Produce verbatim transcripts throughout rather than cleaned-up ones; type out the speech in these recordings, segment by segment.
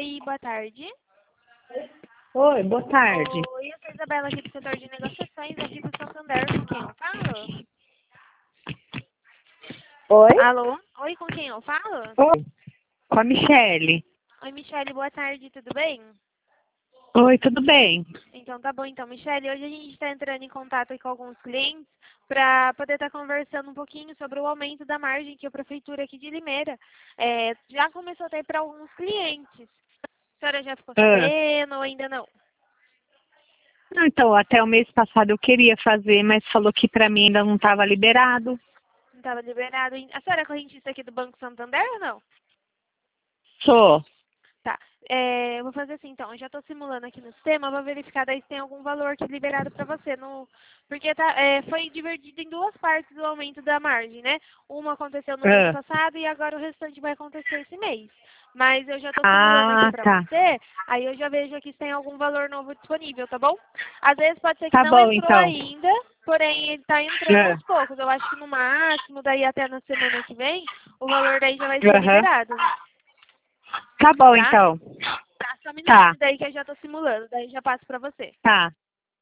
Oi, boa tarde. Oi, boa tarde. Oi, eu sou a Isabela aqui do setor de negociações aqui do Santander. Com quem eu falo? Oi? Alô? Oi, com quem eu falo? Oi, com a Michele. Oi, Michele, boa tarde, tudo bem? Oi, tudo bem? Então tá bom, então, Michele, hoje a gente está entrando em contato aí com alguns clientes para poder estar conversando um pouquinho sobre o aumento da margem que a Prefeitura aqui de Limeira é, já começou a ter para alguns clientes. A senhora já ficou Ah. sabendo ou ainda não? Não, então, até o mês passado eu queria fazer, mas falou que pra mim ainda não estava liberado. Não estava liberado. em- A senhora é correntista aqui do Banco Santander ou não? Sou. Tá. É, eu vou fazer assim, então. Eu já estou simulando aqui no sistema, vou verificar daí se tem algum valor aqui liberado para você. No, porque tá, é, foi dividido em duas partes o aumento da margem, né? Uma aconteceu no mês Ah, passado e agora o restante vai acontecer esse mês. Mas eu já estou simulando aqui ah para tá. você, aí eu já vejo aqui se tem algum valor novo disponível, tá bom? Às vezes pode ser que Tá não bom, entrou então. ainda, porém ele está entrando Ah, aos poucos. Eu acho que no máximo, daí até na semana que vem, o valor daí já vai ser Aham. liberado, Tá bom, tá? então. Tá, só um Tá, minutinho daí que eu já tô simulando, daí já passo pra você. tá.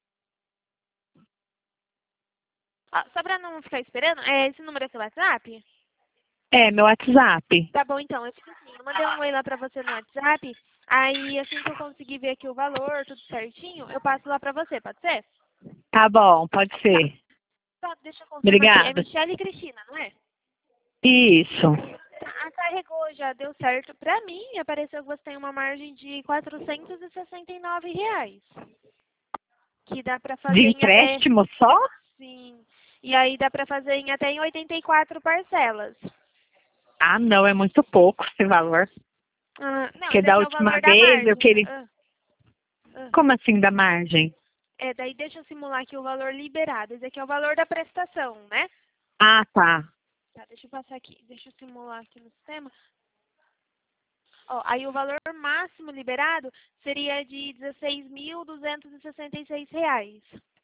Ó, só pra não ficar esperando, é, esse número é seu WhatsApp? É, meu WhatsApp. Tá bom, então, eu fiz assim, eu mandei um oi lá pra você no WhatsApp, aí assim que eu conseguir ver aqui o valor, tudo certinho, eu passo lá pra você, pode ser? Tá bom, pode Tá. ser. Só deixa eu confirmar aqui, é Obrigada. Michelle e Cristina, não é? Isso. Ah, carregou, já deu certo. Pra mim, apareceu que você tem uma margem de quatrocentos e sessenta e nove reais, que dá pra De fazer em até... empréstimo só? Sim. E aí dá pra fazer em até em oitenta e quatro parcelas. Ah, não, é muito pouco esse valor. Ah, não, Porque esse da aqui é o última valor da vez eu margem. queria. Ah, ah. Como assim da margem? É, daí deixa eu simular aqui o valor liberado. Esse aqui é o valor da prestação, né? Ah, tá. Tá, deixa eu passar aqui. Deixa eu simular aqui no sistema. Ó, aí o valor máximo liberado seria de dezesseis mil duzentos e sessenta e seis reais.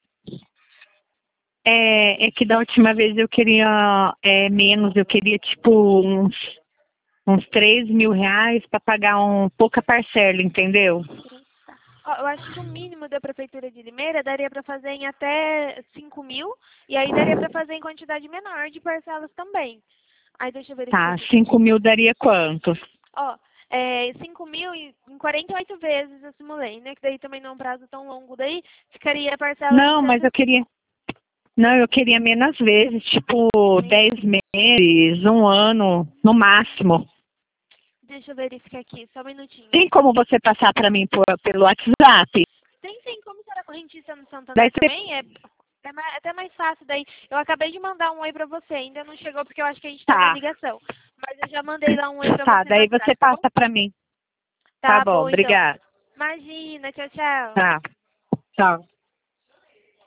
É, é que da última vez eu queria é, menos, eu queria tipo uns, uns três mil reais para pagar um pouca parcela, entendeu? Ó, eu acho que o mínimo da Prefeitura de Limeira daria para fazer em até cinco mil. E aí daria para fazer em quantidade menor de parcelas também. Aí deixa eu verificar Tá, aqui. cinco mil daria quanto? Ó, é, cinco mil em em quarenta e oito vezes eu simulei, né? Que daí também não é um prazo tão longo daí. Ficaria a parcela de Não, mas cento... eu queria. Não, eu queria menos vezes, tipo dez meses, um ano, no máximo. Deixa eu verificar aqui, só um minutinho. Tem como você passar para mim por, pelo WhatsApp? Tem sim, como será correntista no Daí Santander você. também, é, é ma- até mais fácil daí. Eu acabei de mandar um oi pra você, ainda não chegou porque eu acho que a gente tá na Tá, ligação. Mas eu já mandei lá um oi pra tá, você no daí você WhatsApp, tá bom? passa para mim. Tá Tá bom, bom, então. obrigada. Imagina, tchau, tchau. Tá, tchau.